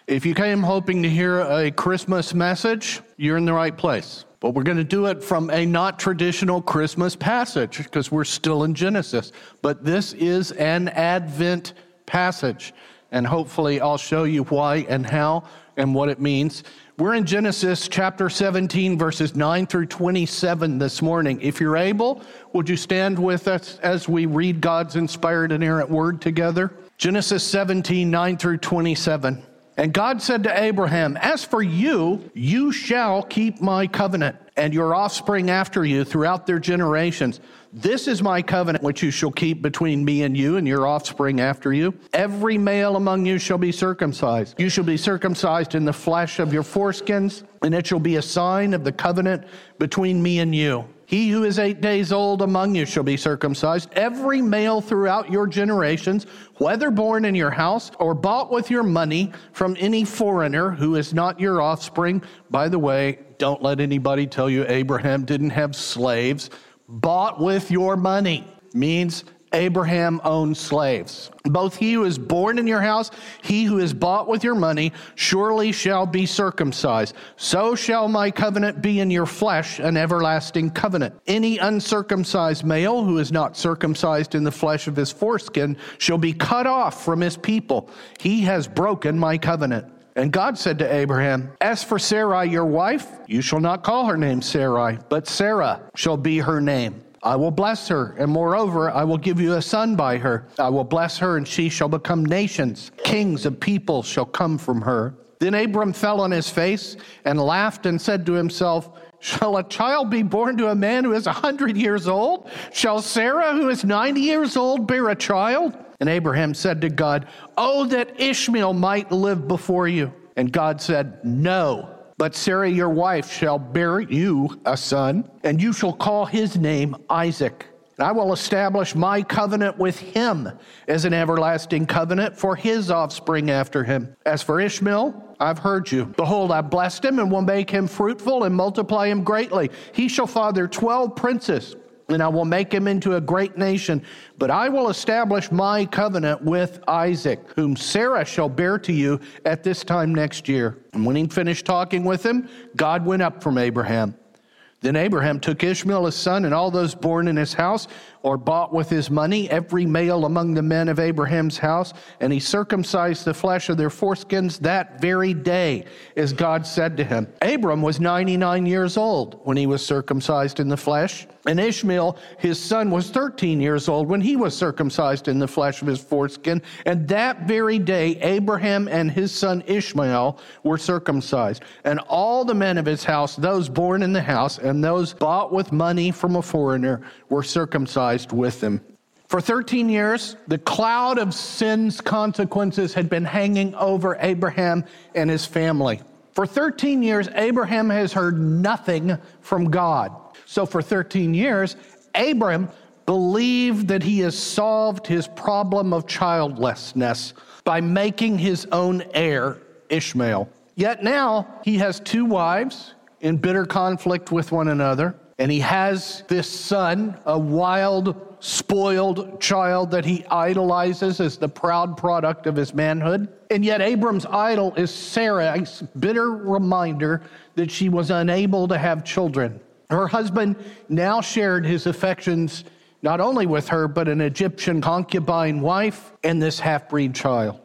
If you came hoping to hear a Christmas message, you're in the right place. But we're going to do it from a not traditional Christmas passage because we're still in Genesis. But this is an Advent passage. And hopefully I'll show you why and how and what it means. We're in Genesis chapter 17, verses 9 through 27 this morning. If you're able, would you stand with us as we read God's inspired inerrant word together? Genesis 17, 9 through 27. And God said to Abraham, "As for you, you shall keep my covenant, and your offspring after you throughout their generations. This is my covenant which you shall keep between me and you and your offspring after you. Every male among you shall be circumcised. You shall be circumcised in the flesh of your foreskins, and it shall be a sign of the covenant between me and you. He who is 8 days old among you shall be circumcised, every male throughout your generations, whether born in your house or bought with your money from any foreigner who is not your offspring." By the way, don't let anybody tell you Abraham didn't have slaves. Bought with your money means Abraham owned slaves. "Both he who is born in your house, he who is bought with your money, surely shall be circumcised. So shall my covenant be in your flesh, an everlasting covenant. Any uncircumcised male who is not circumcised in the flesh of his foreskin shall be cut off from his people. He has broken my covenant." And God said to Abraham, "As for Sarai, your wife, you shall not call her name Sarai, but Sarah shall be her name. I will bless her, and moreover, I will give you a son by her. I will bless her, and she shall become nations. Kings of peoples shall come from her." Then Abram fell on his face and laughed and said to himself, "Shall a child be born to a man who is 100 years old? Shall Sarah, who is 90 years old, bear a child?" And Abraham said to God, "Oh, that Ishmael might live before you." And God said, "No. But Sarah, your wife, shall bear you a son, and you shall call his name Isaac. And I will establish my covenant with him as an everlasting covenant for his offspring after him. As for Ishmael, I've heard you. Behold, I blessed him and will make him fruitful and multiply him greatly. He shall father 12 princes. And I will make him into a great nation. But I will establish my covenant with Isaac, whom Sarah shall bear to you at this time next year." And when he finished talking with him, God went up from Abraham. Then Abraham took Ishmael his son and all those born in his house or bought with his money, every male among the men of Abraham's house, and he circumcised the flesh of their foreskins that very day, as God said to him. Abram was 99 years old when he was circumcised in the flesh, and Ishmael, his son, was 13 years old when he was circumcised in the flesh of his foreskin. And that very day, Abraham and his son Ishmael were circumcised. And all the men of his house, those born in the house, and those bought with money from a foreigner, were circumcised with him. For 13 years, the cloud of sin's consequences had been hanging over Abraham and his family. For 13 years, Abraham has heard nothing from God. So for 13 years, Abram believed that he has solved his problem of childlessness by making his own heir, Ishmael. Yet now he has 2 wives in bitter conflict with one another, and he has this son, a wild, spoiled child that he idolizes as the proud product of his manhood. And yet Abram's idol is Sarah's bitter reminder that she was unable to have children. Her husband now shared his affections not only with her, but an Egyptian concubine wife and this half-breed child.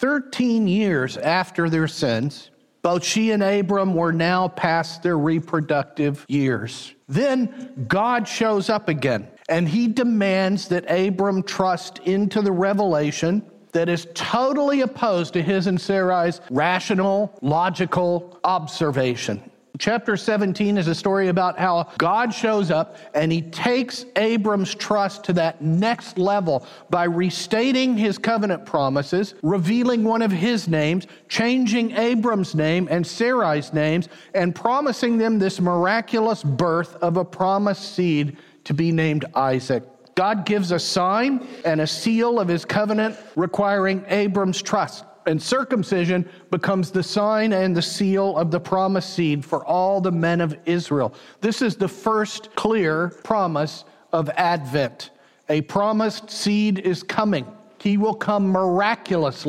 13 years after their sins, both she and Abram were now past their reproductive years. Then God shows up again, and he demands that Abram trust into the revelation that is totally opposed to his and Sarai's rational, logical observation. Chapter 17 is a story about how God shows up and he takes Abram's trust to that next level by restating his covenant promises, revealing one of his names, changing Abram's name and Sarai's names, and promising them this miraculous birth of a promised seed to be named Isaac. God gives a sign and a seal of his covenant requiring Abram's trust. And circumcision becomes the sign and the seal of the promised seed for all the men of Israel. This is the first clear promise of Advent. A promised seed is coming. He will come miraculously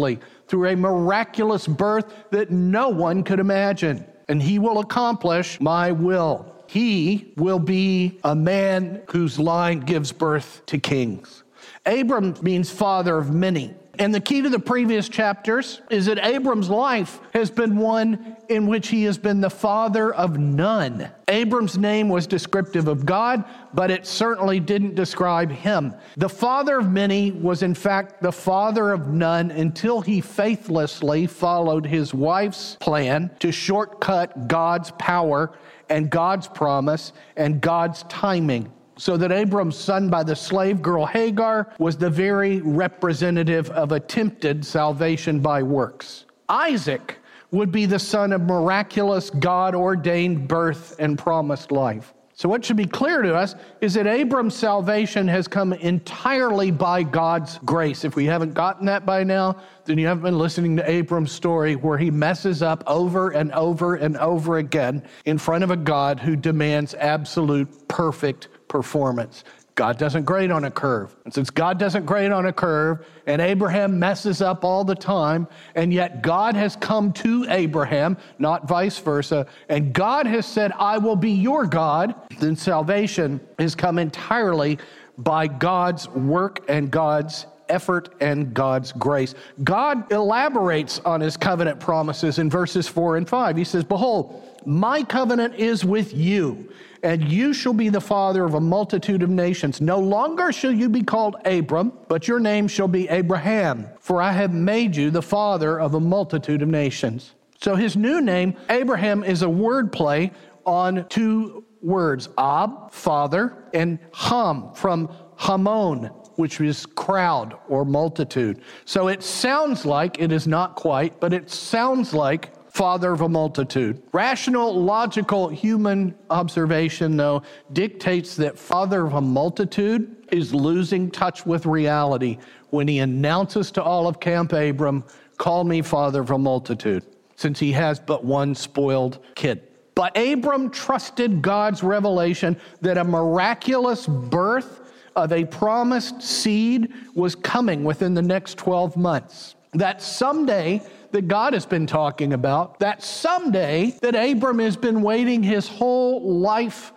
through a miraculous birth that no one could imagine. And he will accomplish my will. He will be a man whose line gives birth to kings. Abram means father of many. And the key to the previous chapters is that Abram's life has been one in which he has been the father of none. Abram's name was descriptive of God, but it certainly didn't describe him. The father of many was in fact the father of none until he faithlessly followed his wife's plan to shortcut God's power and God's promise and God's timing. So that Abram's son by the slave girl Hagar was the very representative of attempted salvation by works. Isaac would be the son of miraculous God-ordained birth and promised life. So what should be clear to us is that Abram's salvation has come entirely by God's grace. If we haven't gotten that by now, then you haven't been listening to Abram's story where he messes up over and over and over again in front of a God who demands absolute perfect performance. God doesn't grade on a curve. And since God doesn't grade on a curve, and Abraham messes up all the time, and yet God has come to Abraham, not vice versa, and God has said, I will be your God, then salvation has come entirely by God's work and God's effort and God's grace. God elaborates on his covenant promises in verses 4 and 5. He says, behold, my covenant is with you, and you shall be the father of a multitude of nations. No longer shall you be called Abram, but your name shall be Abraham, for I have made you the father of a multitude of nations. So his new name, Abraham, is a wordplay on two words, Ab, father, and Ham, from Hamon, which is crowd or multitude. So it sounds like, it is not quite, but it sounds like father of a multitude. Rational, logical human observation, though, dictates that father of a multitude is losing touch with reality when he announces to all of Camp Abram, call me father of a multitude, since he has but one spoiled kid. But Abram trusted God's revelation that a miraculous birth of a promised seed was coming within the next 12 months. That someday that God has been talking about, that someday that Abram has been waiting his whole life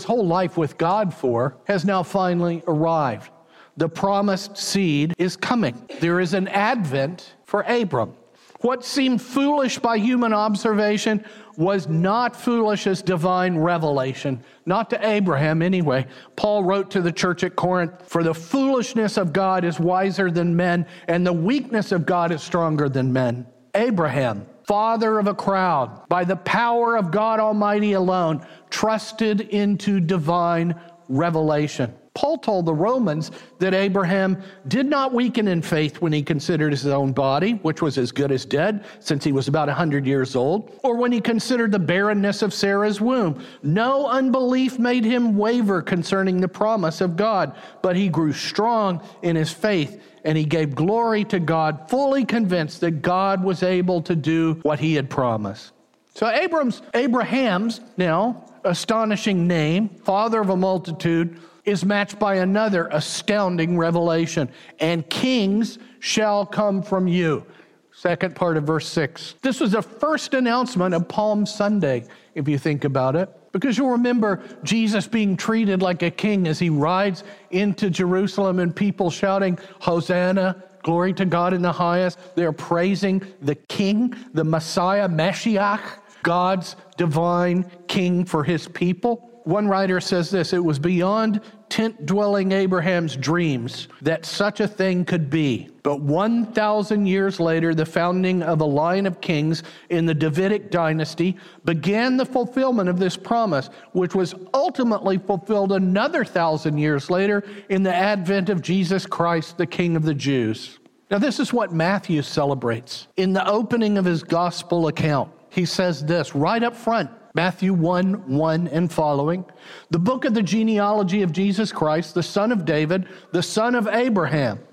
with God for, has now finally arrived. The promised seed is coming. There is an advent for Abram. What seemed foolish by human observation was not foolish as divine revelation, not to Abraham anyway. Paul wrote to the church at Corinth, for the foolishness of God is wiser than men, and the weakness of God is stronger than men. Abraham, father of a crowd, by the power of God Almighty alone, trusted into divine revelation. Paul told the Romans that Abraham did not weaken in faith when he considered his own body, which was as good as dead, since he was about 100 years old, or when he considered the barrenness of Sarah's womb. No unbelief made him waver concerning the promise of God, but he grew strong in his faith, and he gave glory to God, fully convinced that God was able to do what he had promised. So Abraham's now astonishing name, father of a multitude, is matched by another astounding revelation. And kings shall come from you. Second part of verse 6. This was the first announcement of Palm Sunday, if you think about it. Because you'll remember Jesus being treated like a king as he rides into Jerusalem and people shouting, Hosanna, glory to God in the highest. They're praising the king, the Messiah, Mashiach, God's divine king for his people. One writer says this, it was beyond tent-dwelling Abraham's dreams that such a thing could be. But 1,000 years later, the founding of a line of kings in the Davidic dynasty began the fulfillment of this promise, which was ultimately fulfilled another 1,000 years later in the advent of Jesus Christ, the King of the Jews. Now, this is what Matthew celebrates. In the opening of his gospel account, he says this right up front, Matthew 1:1 and following, the book of the genealogy of Jesus Christ, the son of David, the son of Abraham.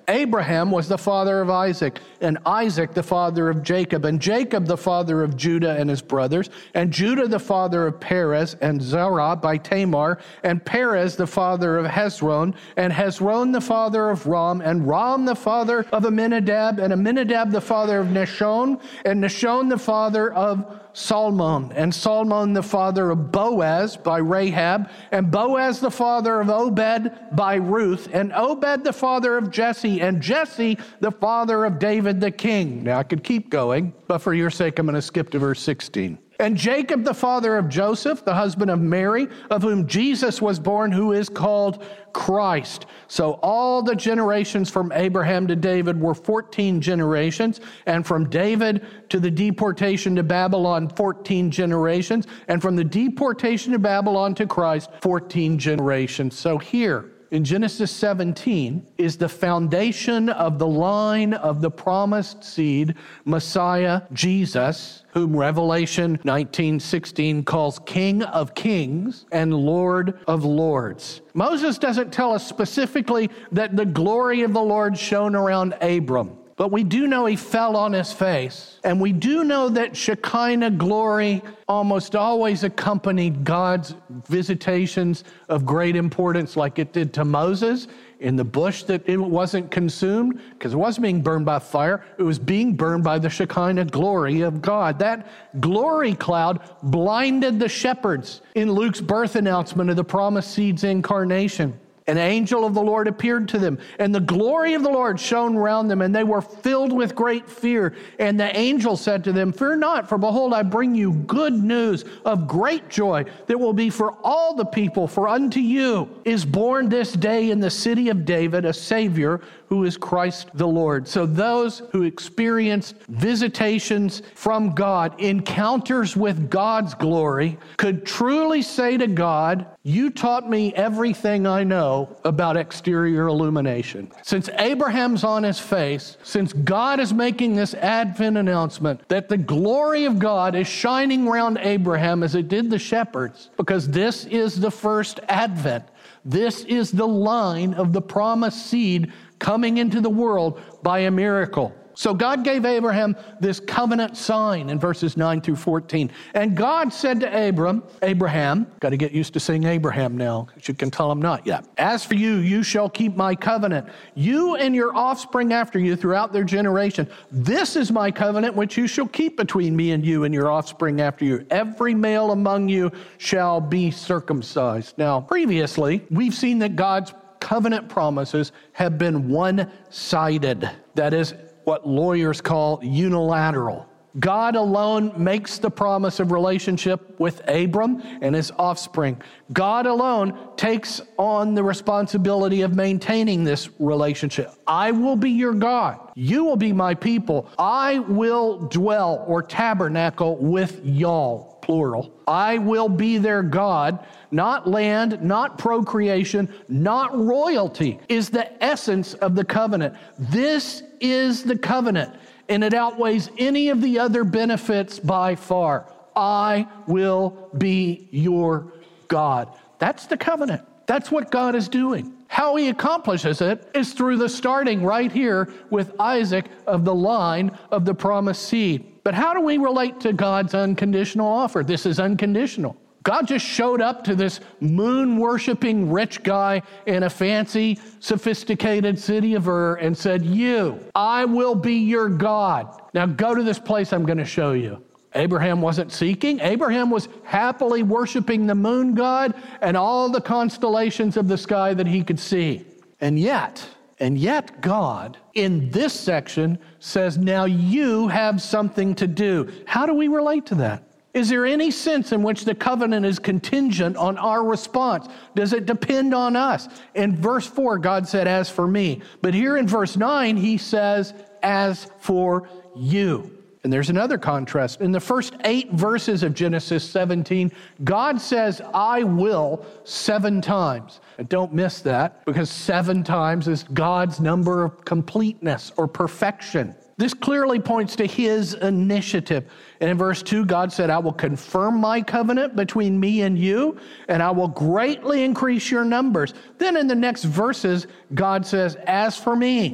Abraham was the father of Isaac, and Isaac the father of Jacob, and Jacob the father of Judah and his brothers, and Judah the father of Perez, and Zerah by Tamar, and Perez the father of Hezron, and Hezron the father of Ram, and Ram the father of Amminadab, and Amminadab the father of Nahshon, and Nahshon the father of Salmon, and Salmon the father of Boaz by Rahab, and Boaz the father of Obed by Ruth, and Obed the father of Jesse, and Jesse the father of David the king. Now I could keep going, but for your sake I'm going to skip to verse 16. And Jacob the father of Joseph, the husband of Mary, of whom Jesus was born, who is called Christ. So all the generations from Abraham to David were 14 generations, and from David to the deportation to Babylon, 14 generations, and from the deportation to Babylon to Christ, 14 generations. So here, in Genesis 17 is the foundation of the line of the promised seed, Messiah, Jesus, whom Revelation 19:16 calls King of Kings and Lord of Lords. Moses doesn't tell us specifically that the glory of the Lord shone around Abram, but we do know he fell on his face. And we do know that Shekinah glory almost always accompanied God's visitations of great importance, like it did to Moses in the bush, that it wasn't consumed because it wasn't being burned by fire. It was being burned by the Shekinah glory of God. That glory cloud blinded the shepherds in Luke's birth announcement of the promised seed's incarnation. An angel of the Lord appeared to them, and the glory of the Lord shone around them, and they were filled with great fear. And the angel said to them, "Fear not, for behold, I bring you good news of great joy that will be for all the people. For unto you is born this day in the city of David a Savior, who is Christ the Lord." So those who experienced visitations from God, encounters with God's glory, could truly say to God, "You taught me everything I know about exterior illumination." Since Abraham's on his face, since God is making this Advent announcement that the glory of God is shining around Abraham as it did the shepherds, because this is the first Advent. This is the line of the promised seed coming into the world by a miracle. So God gave Abraham this covenant sign in verses 9 through 14. And God said to Abraham, got to get used to saying Abraham now, because you can tell I'm not yet. "As for you, you shall keep my covenant, you and your offspring after you throughout their generation. This is my covenant which you shall keep between me and you and your offspring after you. Every male among you shall be circumcised." Now, previously, we've seen that God's covenant promises have been one-sided. That is what lawyers call unilateral. God alone makes the promise of relationship with Abram and his offspring. God alone takes on the responsibility of maintaining this relationship. "I will be your God. You will be my people. I will dwell or tabernacle with y'all," plural. "I will be their God." Not land, not procreation, not royalty is the essence of the covenant. This is the covenant, and it outweighs any of the other benefits by far. "I will be your God." That's the covenant. That's what God is doing. How he accomplishes it is through the starting right here with Isaac of the line of the promised seed. But how do we relate to God's unconditional offer? This is unconditional. God just showed up to this moon-worshiping rich guy in a fancy, sophisticated city of Ur and said, I will be your God. Now go to this place I'm going to show you. Abraham wasn't seeking. Abraham was happily worshiping the moon god and all the constellations of the sky that he could see. And yet God, in this section, says, now you have something to do. How do we relate to that? Is there any sense in which the covenant is contingent on our response? Does it depend on us? In verse 4, God said, "As for me." But here in verse 9, he says, "As for you." And there's another contrast. In the first 8 verses of Genesis 17, God says, "I will," 7 times. And don't miss that, because 7 times is God's number of completeness or perfection. This clearly points to his initiative. And in verse 2, God said, "I will confirm my covenant between me and you, and I will greatly increase your numbers." Then in the next verses, God says, "As for me."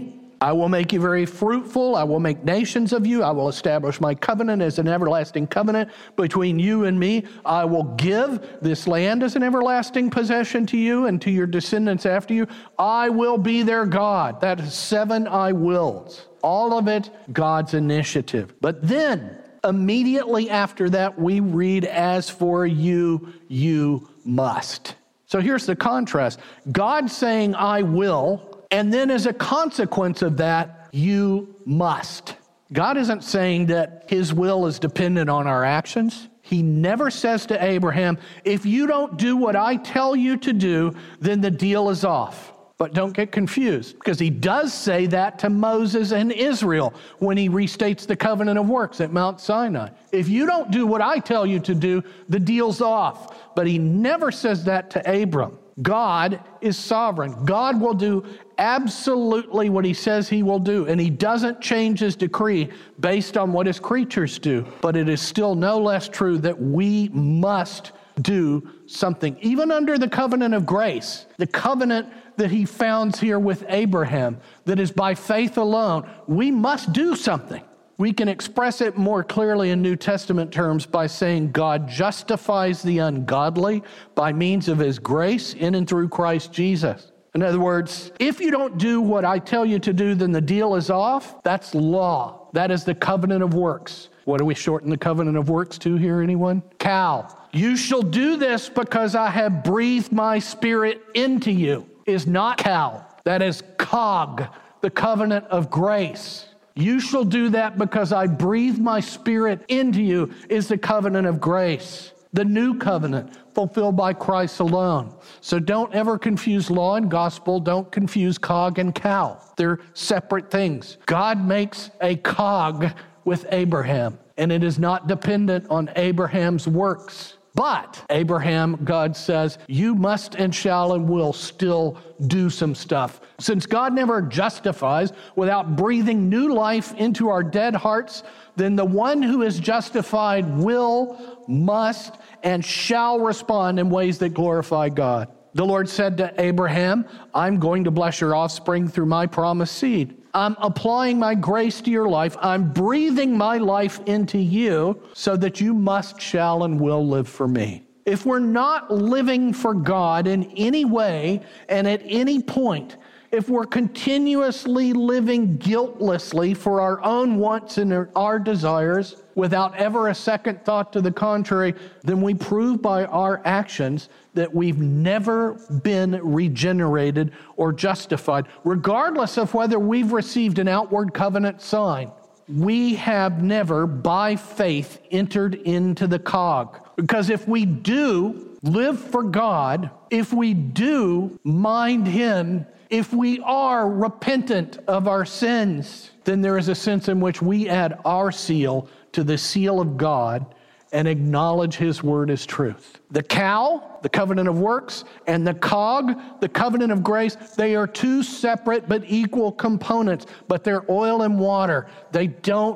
I will make you very fruitful. I will make nations of you. I will establish my covenant as an everlasting covenant between you and me. I will give this land as an everlasting possession to you and to your descendants after you. I will be their God. That is 7 I wills. All of it God's initiative. But then, immediately after that, we read, as for you, you must. So here's the contrast. God saying, I will, and then as a consequence of that, you must. God isn't saying that his will is dependent on our actions. He never says to Abraham, if you don't do what I tell you to do, then the deal is off. But don't get confused, because he does say that to Moses and Israel when he restates the covenant of works at Mount Sinai. If you don't do what I tell you to do, the deal's off. But he never says that to Abram. God is sovereign. God will do absolutely what he says he will do, and he doesn't change his decree based on what his creatures do. But it is still no less true that we must do something. Even under the covenant of grace, the covenant that he founds here with Abraham, that is by faith alone, we must do something. We can express it more clearly in New Testament terms by saying God justifies the ungodly by means of his grace in and through Christ Jesus. In other words, if you don't do what I tell you to do, then the deal is off. That's law. That is the covenant of works. What do we shorten the covenant of works to here, anyone? Cal. You shall do this because I have breathed my spirit into you is not cal. That is cog, the covenant of grace. You shall do that because I breathe my spirit into you is the covenant of grace. The new covenant fulfilled by Christ alone. So don't ever confuse law and gospel. Don't confuse cog and cal. They're separate things. God makes a cog with Abraham, and it is not dependent on Abraham's works. But Abraham, God says, you must and shall and will still do some stuff. Since God never justifies without breathing new life into our dead hearts, then the one who is justified will, must, and shall respond in ways that glorify God. The Lord said to Abraham, I'm going to bless your offspring through my promised seed. I'm applying my grace to your life. I'm breathing my life into you so that you must, shall, and will live for me. If we're not living for God in any way and at any point, if we're continuously living guiltlessly for our own wants and our desires without ever a second thought to the contrary, then we prove by our actions that we've never been regenerated or justified. Regardless of whether we've received an outward covenant sign, we have never, by faith, entered into the cog. Because if we do live for God, if we do mind him, if we are repentant of our sins, then there is a sense in which we add our seal to the seal of God and acknowledge his word as truth. The cal, the covenant of works, and the cog, the covenant of grace, they are two separate but equal components, but they're oil and water. They don't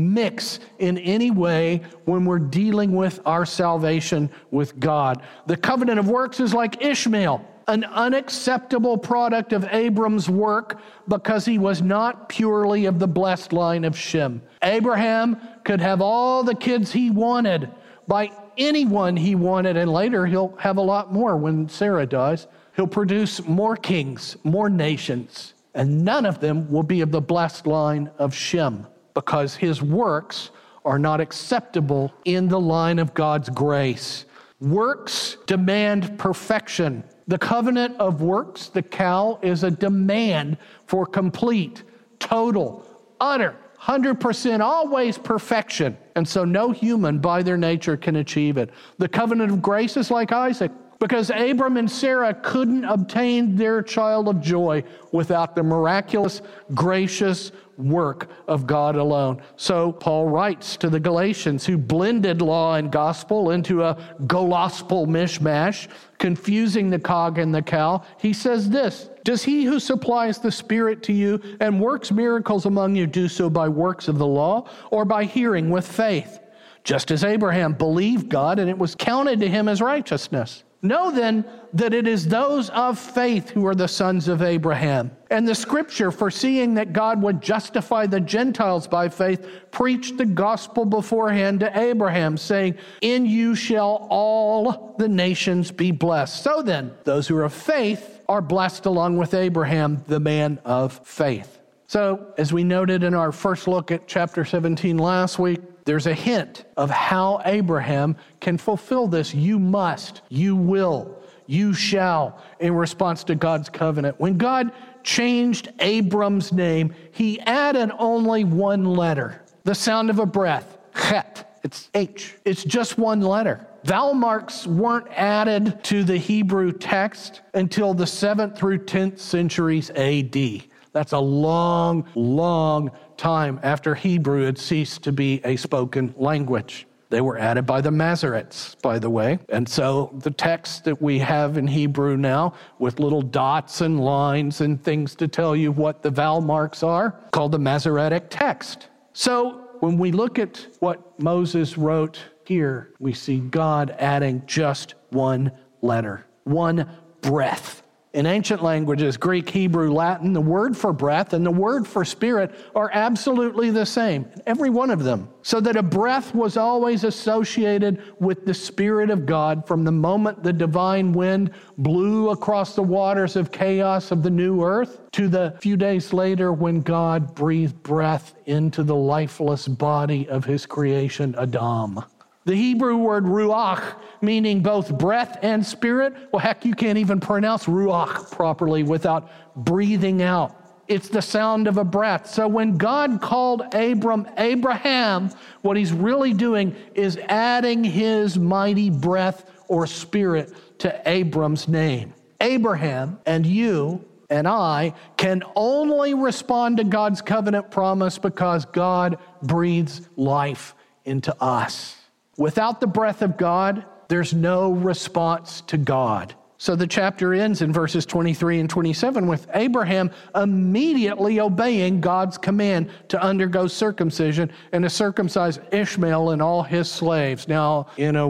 mix in any way when we're dealing with our salvation with God. The covenant of works is like Ishmael, an unacceptable product of Abram's work because he was not purely of the blessed line of Shem. Abraham could have all the kids he wanted by anyone he wanted, and later he'll have a lot more when Sarah dies. He'll produce more kings, more nations, and none of them will be of the blessed line of Shem because his works are not acceptable in the line of God's grace. Works demand perfection. The covenant of works, the cal, is a demand for complete, total, utter, 100%, always perfection. And so no human by their nature can achieve it. The covenant of grace is like Isaac, because Abram and Sarah couldn't obtain their child of joy without the miraculous, gracious work of God alone. So Paul writes to the Galatians who blended law and gospel into a golospel mishmash, confusing the cog and the cal. He says this, does he who supplies the Spirit to you and works miracles among you do so by works of the law or by hearing with faith? Just as Abraham believed God and it was counted to him as righteousness. Know then that it is those of faith who are the sons of Abraham. And the scripture, foreseeing that God would justify the Gentiles by faith, preached the gospel beforehand to Abraham, saying, in you shall all the nations be blessed. So then, those who are of faith are blessed along with Abraham, the man of faith. So, as we noted in our first look at chapter 17 last week, there's a hint of how Abraham can fulfill this. You must, you will, you shall, in response to God's covenant. When God changed Abram's name, he added only one letter, the sound of a breath, chet. It's H. It's just one letter. Vowel marks weren't added to the Hebrew text until the 7th through 10th centuries AD. That's a long, long time after Hebrew had ceased to be a spoken language. They were added by the Masoretes, by the way. And so the text that we have in Hebrew now, with little dots and lines and things to tell you what the vowel marks are, called the Masoretic text. So when we look at what Moses wrote here, we see God adding just one letter, one breath. In ancient languages, Greek, Hebrew, Latin, the word for breath and the word for spirit are absolutely the same, every one of them. So that a breath was always associated with the Spirit of God from the moment the divine wind blew across the waters of chaos of the new earth to the few days later when God breathed breath into the lifeless body of his creation, Adam. The Hebrew word ruach, meaning both breath and spirit, well, heck, you can't even pronounce ruach properly without breathing out. It's the sound of a breath. So when God called Abram Abraham, what he's really doing is adding his mighty breath or spirit to Abram's name. Abraham and you and I can only respond to God's covenant promise because God breathes life into us. Without the breath of God, there's no response to God. So the chapter ends in verses 23 and 27 with Abraham immediately obeying God's command to undergo circumcision and to circumcise Ishmael and all his slaves. Now, in a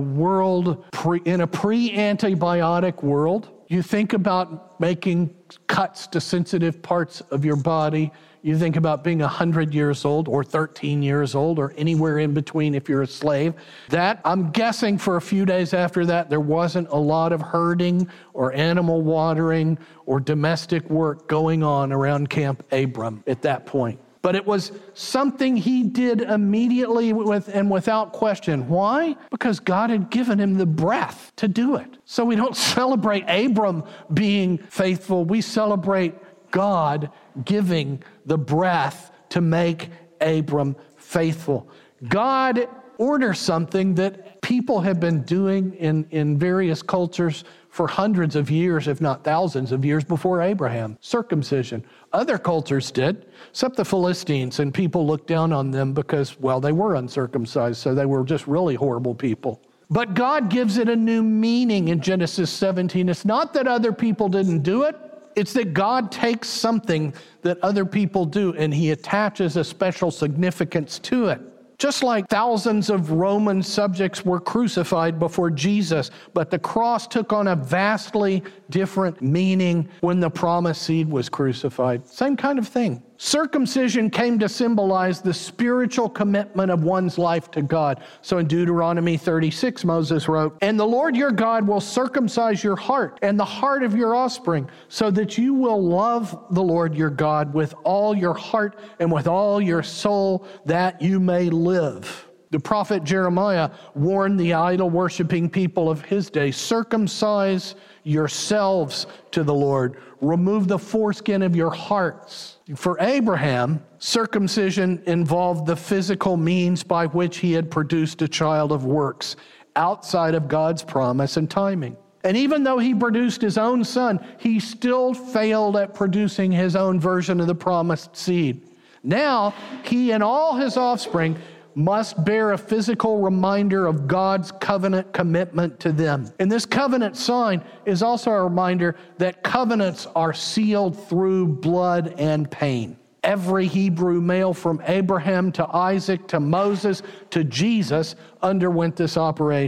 pre-antibiotic world, you think about making cuts to sensitive parts of your body. You think about being 100 years old or 13 years old or anywhere in between if you're a slave. That, I'm guessing for a few days after that, there wasn't a lot of herding or animal watering or domestic work going on around Camp Abram at that point. But it was something he did immediately and without question. Why? Because God had given him the breath to do it. So we don't celebrate Abram being faithful. We celebrate God giving the breath to make Abram faithful. God orders something that people have been doing in various cultures for hundreds of years, if not thousands of years before Abraham. Circumcision. Other cultures did, except the Philistines, and people looked down on them because, well, they were uncircumcised, so they were just really horrible people. But God gives it a new meaning in Genesis 17. It's not that other people didn't do it. It's that God takes something that other people do and he attaches a special significance to it. Just like thousands of Roman subjects were crucified before Jesus, but the cross took on a vastly different meaning when the promised seed was crucified. Same kind of thing. Circumcision came to symbolize the spiritual commitment of one's life to God. So in Deuteronomy 36, Moses wrote, "And the Lord your God will circumcise your heart and the heart of your offspring, so that you will love the Lord your God with all your heart and with all your soul, that you may live." The prophet Jeremiah warned the idol-worshiping people of his day, "Circumcise yourselves to the Lord. Remove the foreskin of your hearts." For Abraham, circumcision involved the physical means by which he had produced a child of works outside of God's promise and timing. And even though he produced his own son, he still failed at producing his own version of the promised seed. Now, he and all his offspring must bear a physical reminder of God's covenant commitment to them. And this covenant sign is also a reminder that covenants are sealed through blood and pain. Every Hebrew male from Abraham to Isaac to Moses to Jesus underwent this operation.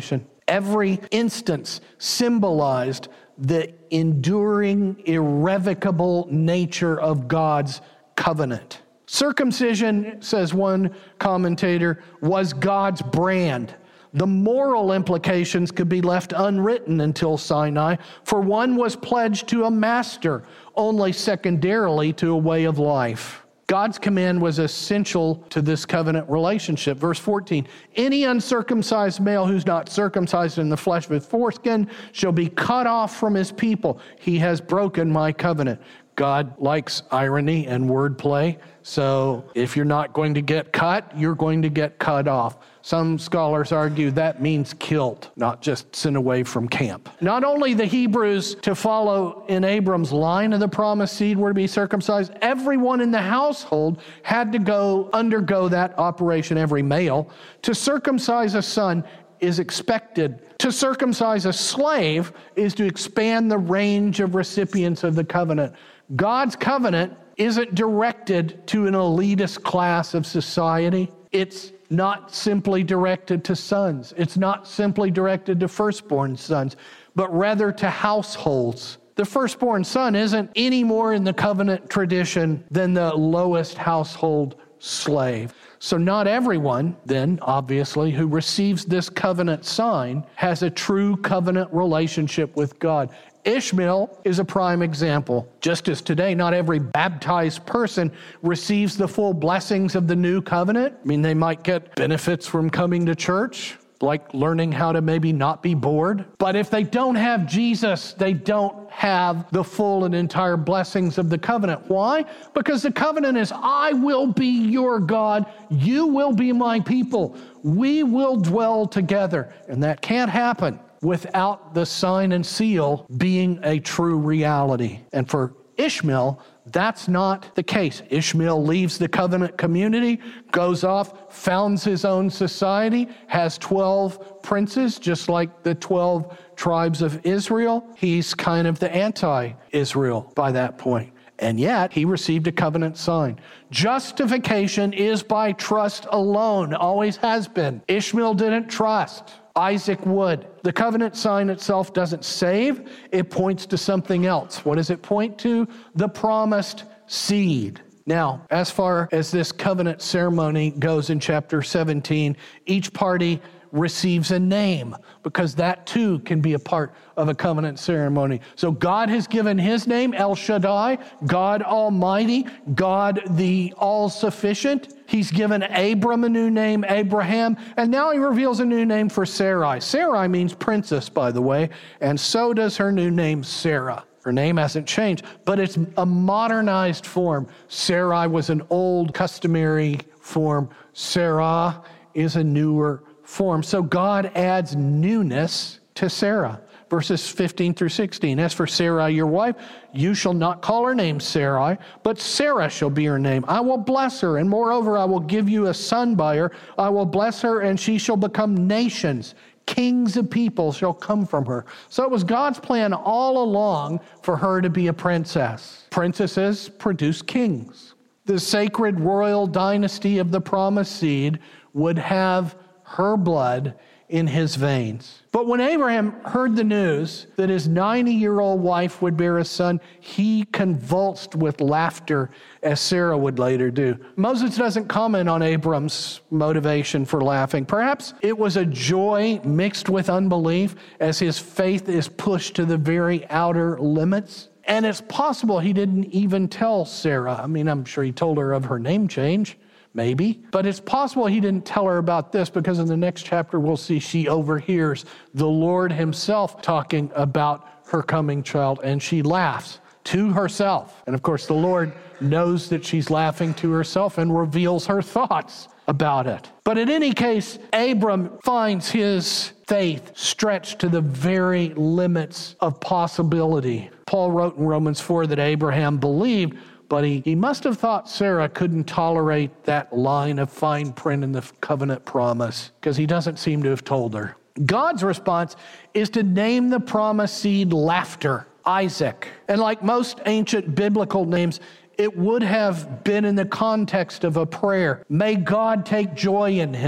Every instance symbolized the enduring, irrevocable nature of God's covenant. Circumcision, says one commentator, was God's brand. The moral implications could be left unwritten until Sinai, for one was pledged to a master, only secondarily to a way of life. God's command was essential to this covenant relationship. Verse 14, any uncircumcised male who's not circumcised in the flesh with foreskin shall be cut off from his people. He has broken my covenant. God likes irony and wordplay, so if you're not going to get cut, you're going to get cut off. Some scholars argue that means killed, not just sent away from camp. Not only the Hebrews to follow in Abram's line of the promised seed were to be circumcised, everyone in the household had to undergo that operation, every male. To circumcise a son is expected. To circumcise a slave is to expand the range of recipients of the covenant. God's covenant isn't directed to an elitist class of society. It's not simply directed to sons. It's not simply directed to firstborn sons, but rather to households. The firstborn son isn't any more in the covenant tradition than the lowest household slave. So not everyone, then, obviously, who receives this covenant sign has a true covenant relationship with God. Ishmael is a prime example. Just as today, not every baptized person receives the full blessings of the new covenant. I mean, they might get benefits from coming to church, like learning how to maybe not be bored. But if they don't have Jesus, they don't have the full and entire blessings of the covenant. Why? Because the covenant is, I will be your God, you will be my people, we will dwell together. And that can't happen without the sign and seal being a true reality. And for Ishmael, that's not the case. Ishmael leaves the covenant community, goes off, founds his own society, has 12 princes, just like the 12 tribes of Israel. He's kind of the anti-Israel by that point. And yet, he received a covenant sign. Justification is by trust alone, always has been. Ishmael didn't trust. Isaac would. The covenant sign itself doesn't save. It points to something else. What does it point to? The promised seed. Now, as far as this covenant ceremony goes in chapter 17, each party receives a name, because that too can be a part of a covenant ceremony. So God has given his name, El Shaddai, God Almighty, God the All-Sufficient. He's given Abram a new name, Abraham, and now he reveals a new name for Sarai. Sarai means princess, by the way, and so does her new name, Sarah. Her name hasn't changed, but it's a modernized form. Sarai was an old customary form. Sarah is a newer form. So God adds newness to Sarah. Verses 15 through 16. As for Sarai, your wife, you shall not call her name Sarai, but Sarah shall be her name. I will bless her, and moreover, I will give you a son by her. I will bless her, and she shall become nations. Kings of people shall come from her. So it was God's plan all along for her to be a princess. Princesses produce kings. The sacred royal dynasty of the promised seed would have her blood in his veins. But when Abraham heard the news that his 90-year-old wife would bear a son, he convulsed with laughter, as Sarah would later do. Moses doesn't comment on Abram's motivation for laughing. Perhaps it was a joy mixed with unbelief as his faith is pushed to the very outer limits. And it's possible he didn't even tell Sarah. I mean, I'm sure he told her of her name change. Maybe. But it's possible he didn't tell her about this, because in the next chapter we'll see she overhears the Lord himself talking about her coming child, and she laughs to herself. And of course the Lord knows that she's laughing to herself and reveals her thoughts about it. But in any case, Abram finds his faith stretched to the very limits of possibility. Paul wrote in Romans 4 that Abraham believed, but he must have thought Sarah couldn't tolerate that line of fine print in the covenant promise, because he doesn't seem to have told her. God's response is to name the promised seed Laughter, Isaac. And like most ancient biblical names, it would have been in the context of a prayer. May God take joy in him.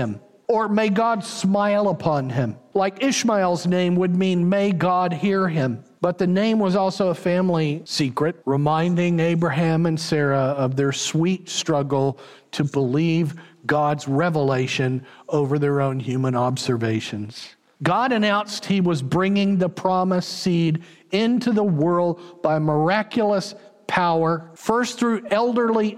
or may God smile upon him. Like Ishmael's name would mean, may God hear him. But the name was also a family secret, reminding Abraham and Sarah of their sweet struggle to believe God's revelation over their own human observations. God announced he was bringing the promised seed into the world by miraculous power, first through elderly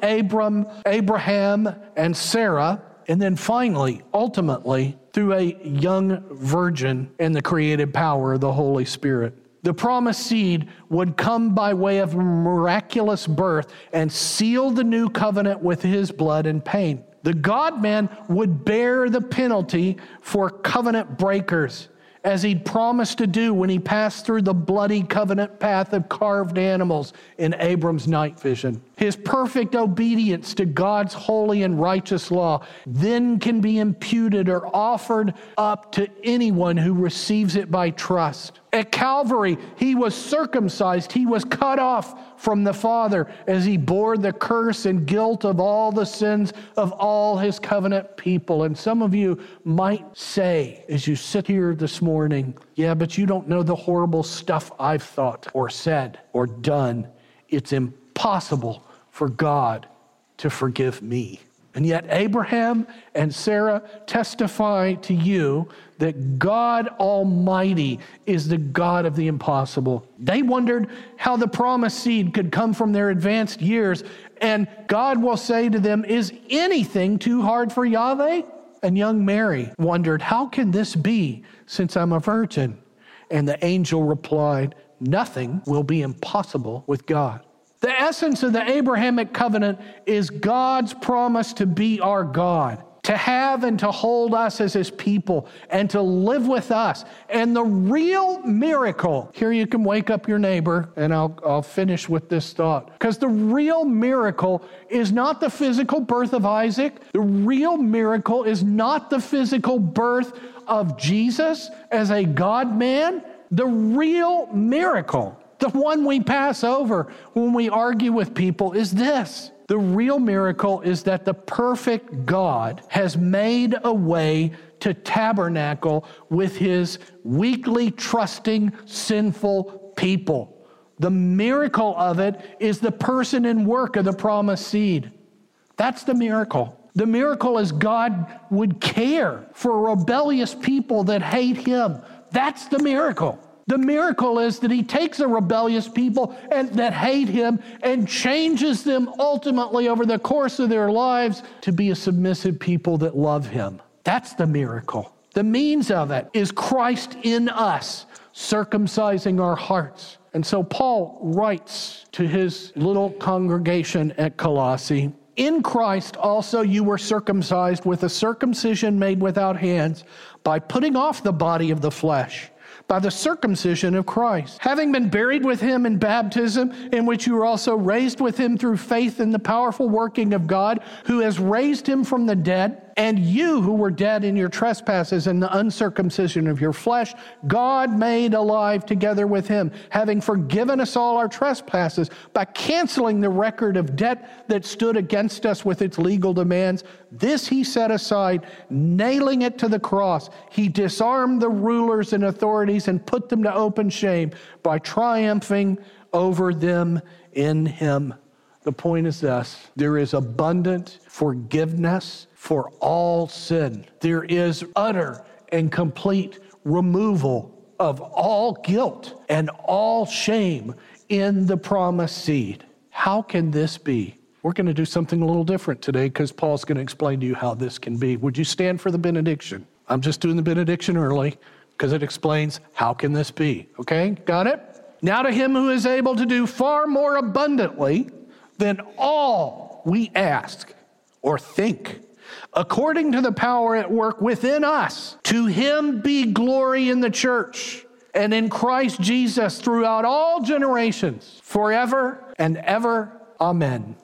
Abraham and Sarah, and then finally, ultimately, through a young virgin and the creative power of the Holy Spirit. The promised seed would come by way of miraculous birth and seal the new covenant with his blood and pain. The God-man would bear the penalty for covenant breakers, as he'd promised to do when he passed through the bloody covenant path of carved animals in Abram's night vision. His perfect obedience to God's holy and righteous law then can be imputed or offered up to anyone who receives it by trust. At Calvary, he was circumcised. He was cut off from the Father as he bore the curse and guilt of all the sins of all his covenant people. And some of you might say, as you sit here this morning, yeah, but you don't know the horrible stuff I've thought or said or done. It's impossible for God to forgive me. And yet Abraham and Sarah testify to you that God Almighty is the God of the impossible. They wondered how the promised seed could come from their advanced years, and God will say to them, is anything too hard for Yahweh? And young Mary wondered, how can this be since I'm a virgin? And the angel replied, nothing will be impossible with God. The essence of the Abrahamic covenant is God's promise to be our God, to have and to hold us as his people, and to live with us. And the real miracle, here you can wake up your neighbor, and I'll finish with this thought. Because the real miracle is not the physical birth of Isaac. The real miracle is not the physical birth of Jesus as a God-man. The real miracle, the one we pass over when we argue with people, is this. The real miracle is that the perfect God has made a way to tabernacle with his weakly trusting, sinful people. The miracle of it is the person and work of the promised seed. That's the miracle. The miracle is God would care for rebellious people that hate him. That's the miracle. The miracle is that he takes a rebellious people and that hate him and changes them ultimately over the course of their lives to be a submissive people that love him. That's the miracle. The means of it is Christ in us, circumcising our hearts. And so Paul writes to his little congregation at Colossae, in Christ also you were circumcised with a circumcision made without hands by putting off the body of the flesh, by the circumcision of Christ, having been buried with him in baptism, in which you were also raised with him through faith in the powerful working of God, who has raised him from the dead. And you who were dead in your trespasses and the uncircumcision of your flesh, God made alive together with him, having forgiven us all our trespasses by canceling the record of debt that stood against us with its legal demands. This he set aside, nailing it to the cross. He disarmed the rulers and authorities and put them to open shame by triumphing over them in him. The point is this: there is abundant forgiveness for all sin. There is utter and complete removal of all guilt and all shame in the promised seed. How can this be? We're going to do something a little different today because Paul's going to explain to you how this can be. Would you stand for the benediction? I'm just doing the benediction early because it explains how can this be. Okay, got it? Now to him who is able to do far more abundantly than all we ask or think, according to the power at work within us, to him be glory in the church and in Christ Jesus throughout all generations, forever and ever. Amen.